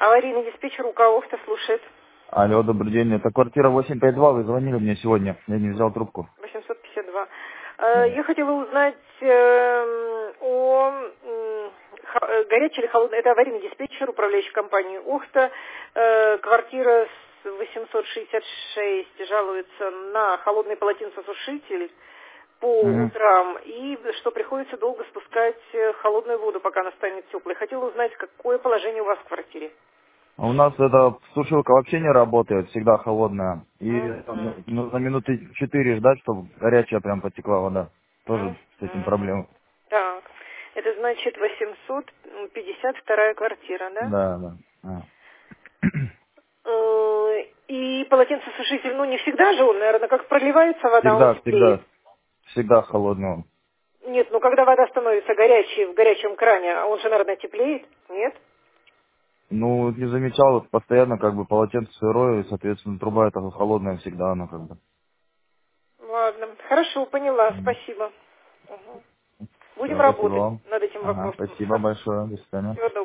Аварийный диспетчер у кого-то слушает. Алло, добрый день. Это квартира 852. Вы звонили мне сегодня. Я не взял трубку. 852. Да. Я хотела узнать о горячей или холодной. Это аварийный диспетчер, управляющий компанией Ухта. Квартира с 866 жалуется на холодный полотенцесушитель по Мгм. утрам, и что приходится долго спускать холодную воду, пока она станет теплой. Хотела узнать, какое положение у вас в квартире. А у нас эта сушилка вообще не работает, всегда холодная. И Мгм. нужно минуты 4 ждать, чтобы горячая прям потекла вода. Тоже с этим Мгм. проблема. Так, это значит 852 квартира, да? Да, да. А. И полотенцесушитель, ну не всегда же он, наверное, как проливается вода, он Всегда, теплеет. всегда холодный он. Нет, ну когда вода становится горячей в горячем кране, он же, наверное, теплеет, нет? Ну, не замечал, вот постоянно как бы полотенце сырое, и, соответственно, труба эта холодная всегда, она как бы. Ладно, хорошо, поняла, Мгм. спасибо. Мгм. Будем Всё, спасибо работать вам. над этим Ага, вопросом. спасибо большое. До свидания. Всего доброго.